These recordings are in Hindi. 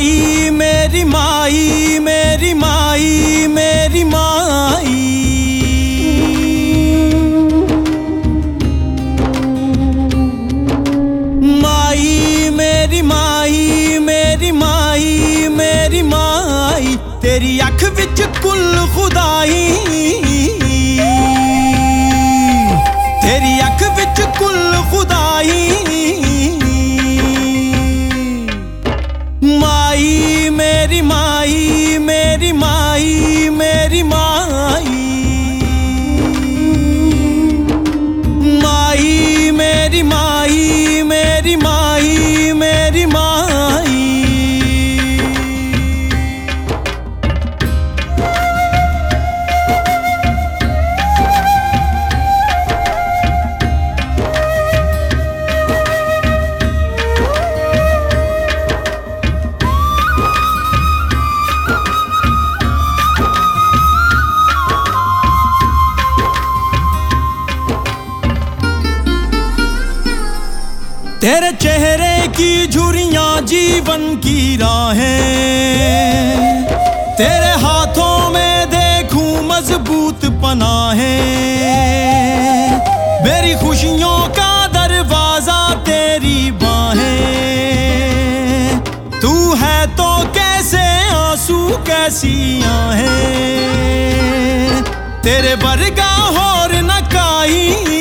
माई मेरी माई मेरी माई मेरी माई, माई मेरी माई मेरी माई मेरी माई, तेरी अख विच कुल खुदाई, तेरी अख विच कुल खुदाई। माई मेरी माई मेरी माई मेरी माई, माई मेरी माई मेरी माई मेरी माई। तेरे चेहरे की झुर्रियां जीवन की राहें, तेरे हाथों में देखूं मजबूत पनाहें, मेरी खुशियों का दरवाजा तेरी बाहें, तू है तो कैसे आंसू कैसी आहें, तेरे बरगा और न काई,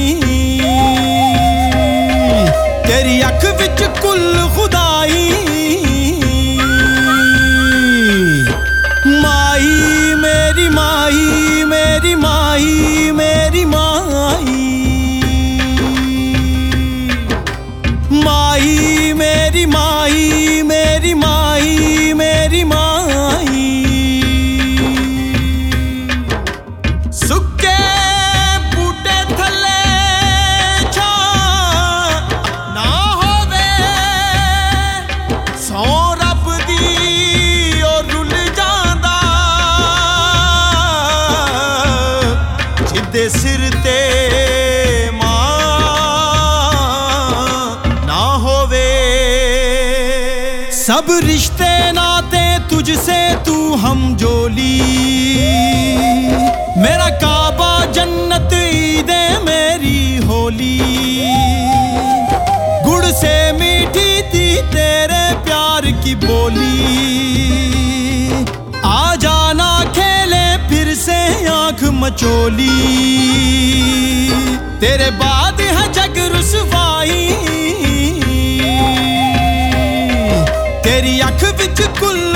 तेरी अख विच कुल खुदाई। माई मेरी माई मेरी माई मेरी माई, माई मेरी माई मेरी माई मेरी माई। सुक्के बूटे थले दे सिर ते मां ना होवे, सब रिश्ते नाते तुझसे तू हम जोली, मेरा काबा जन्नत ईदे मेरी होली, गुड़ से मीठी थी तेरे प्यार की बोली, आ जाना खेले फिर से आंख मचोली, तेरे बाद है जग रुसवाई, तेरी अख विच कुल